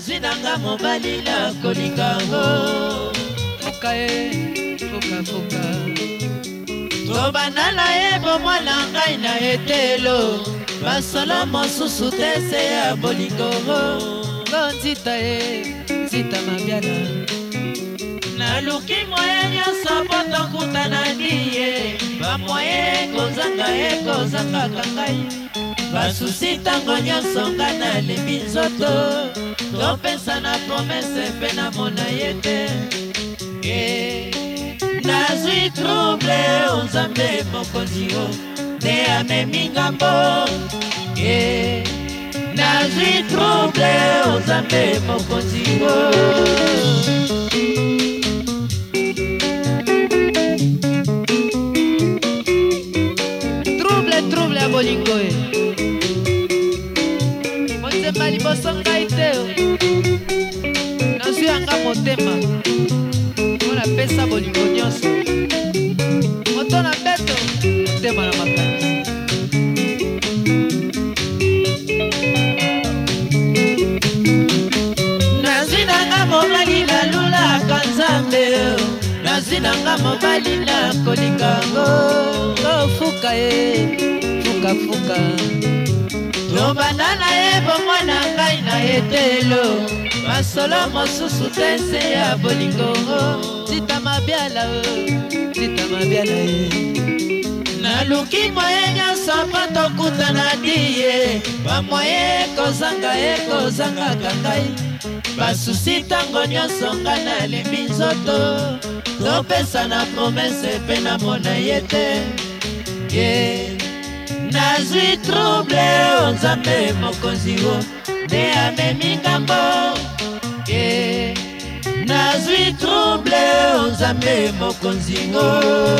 nazwi nanga mobali na kolingango fuka e fuka fuka tobanda na ye bomwana ngai na etelo basolo mosusu te se ya bolingo ngo nzita e nzita mabiala naluki moye nyonso po tokutana diye bamoye ekozangaka ngai basusi ntango nyonso nga nalembi nzoto topesa na promese mpe namona ye te nazwi trouble onzambe mokonzi o nde amemi ngambo nazwi trouble onzambe mokonzi o trouble ya bolingo e motema liboso ngai te nazwi yanga motema mpo napesa bolingo nyonso moto na mbeto motema na makanisi nazwi nanga mobali nalulaka nzambe nazwi nanga mobali na kolingango fuka e fuka fuka tobanda na ye bomwana ngai na etelo basolo mosusu te se ya bolingo zita mabiala zita mabiala e naluki moye nyonso mpo tokutana diye bamoye ekozangaka ngai basusi ntango nyonso nga nalembi nzoto topesa na promese mpe namona ye te nazwi trouble onzambe mokonzi o nde amemi ngambo nazwi trouble onzambe mokonzi o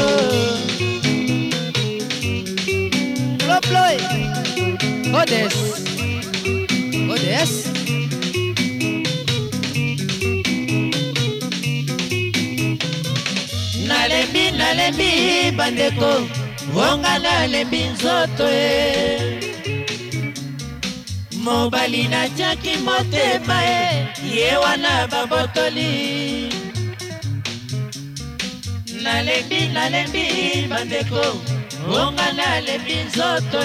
Ploploy Odes Odes nalembi bandeko wonga nalembi nzoto mobali natiaki motema ye wana babotoli nalembi bandeko wonga nalembi nzoto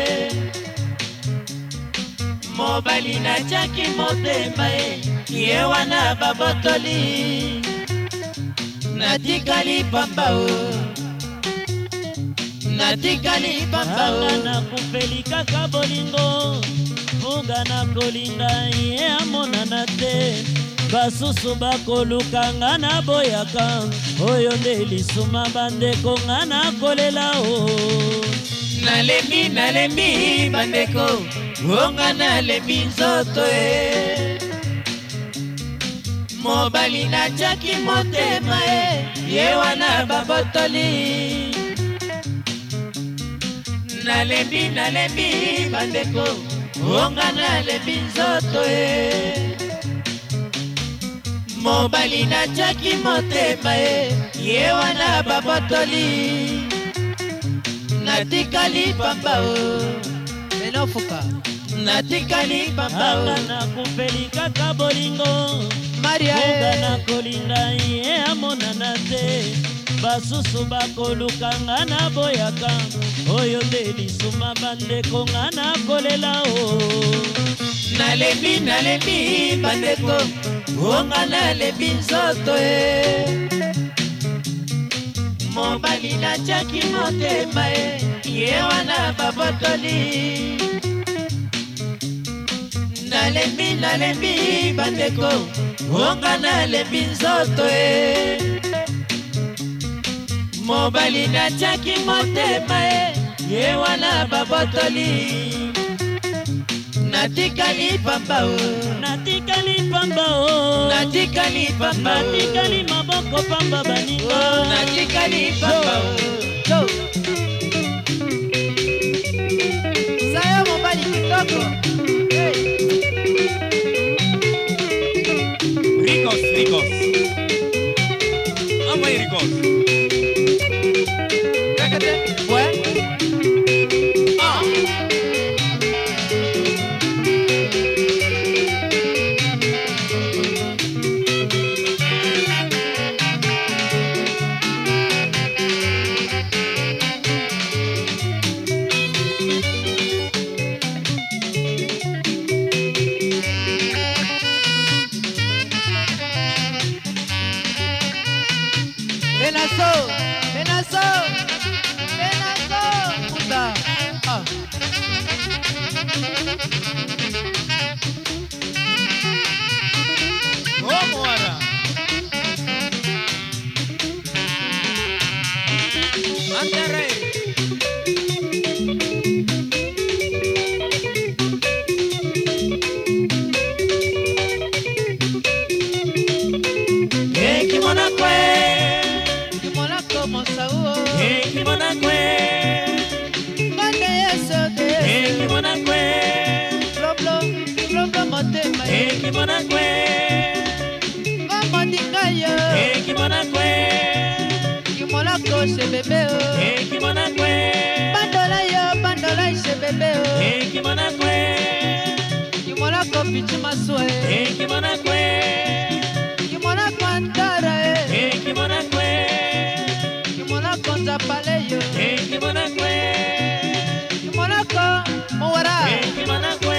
mobali natiaki motema ye wana babotoli natikali pamba natikali pamba nakufeli kaka bolingo fuga na kolinga ye amonana te basusu bakolukanga na boyaka oyo nde lisuma bandeko nga nakolela o nalembi bandeko onga nalembi nzoto mobali natiaki motema ye wana babotoli nalembi bandeko onga nalembi nzoto mobali natiaki motema ye wana babotoli natikali pamba menofuka natikali pamba nakufeli kaka bolingo Maria fuga na kolinga ye amonana te basusu bakolukanga na boyaka oyo nde lisuma bandeko nga nakolela o nalembi bandeko onga nalembi nzoto mobali natiaki motema ye wana babotoli nalembi bandeko onga nalembi nzoto mobali natiaki motema ye wana babotoli natikali pamba natikali pamba natikali maboko pamba baninga natikali pamba sayo mobali kitoko Ricos amo y ricos motema ekimona kwe ngomondinga yo ekimona kwe kimolako sebebe o ekimona kwe bandola yo bandola sebebe o ekimona kwe kimolako pichi maswe ekimona kwe kimolako antara ekimona kwe kimolako nzapale yo ekimona kwe kimolako mowara ekimona kwe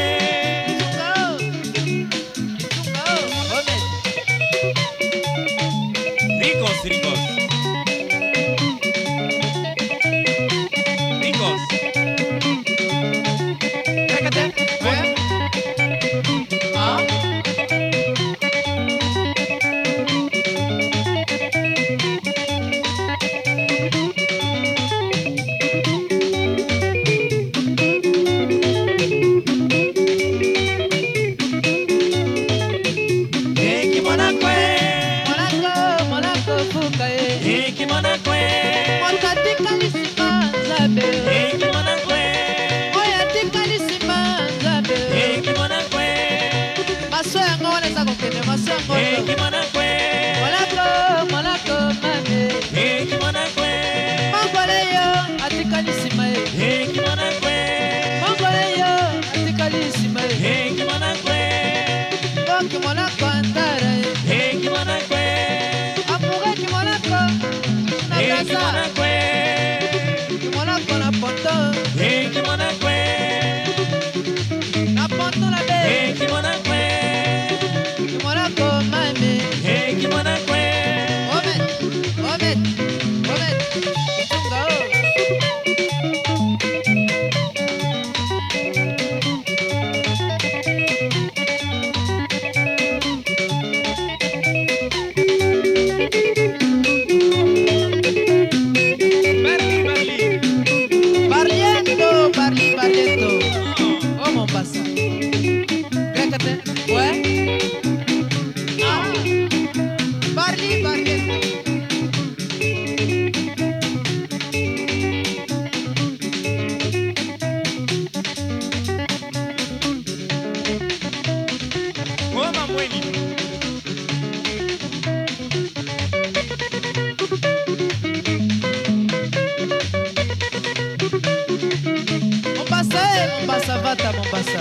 Ricos, ricos. Ricos. Ekimona kwe motatikalisima nzabe ekimona kwe oyatikalisima nzabe ekimona kwe maso yango wana eza kokende maso yango ekimona kwe molako mame ekimona kwe mongole yo atikalisima ye ekimona kwe mongole yo atikalisima ye ekimona kwe boki molako antara ye ekimona kwe amureki molako ekimona kwe kimolako na poto ekimona kwe na poto na be ekimona kwe kimolako mame ekimona kwe omet itunga o Barriento. Oh Mombasa. Grécate. Ouais. Ah. Barriento. Goma mweni Mombasa vata Mombasa.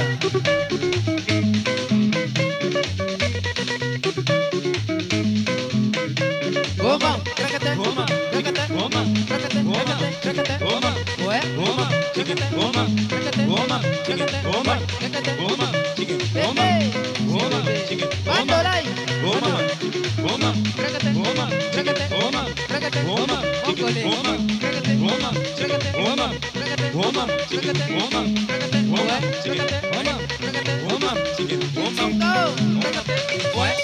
Goma. Grécate. Goma. Grécate. Goma. Grécate. Goma. Grécate. Goma. Ouais. Goma. Grécate. Goma. Grécate. Goma. Grécate. Goma. Grécate. Goma. Goma. Goma. Bandolai. Goma. Goma. Grécate. Goma. Grécate. Goma. Grécate. Goma. Mongolais. Goma. Grécate. Goma. Grécate. Goma. Grécate. Goma. Grécate. Goma. Grécate. Goma. Ouais. Grécate. Goma. Grécate. Goma. Goma. Go. Grécate. Ouais.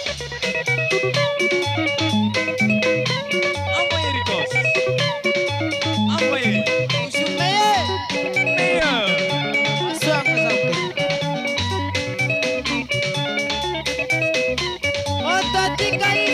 Envoyez Ricos. Envoyez. Usiumeye. Meilleur. Asante zangu. Motatikali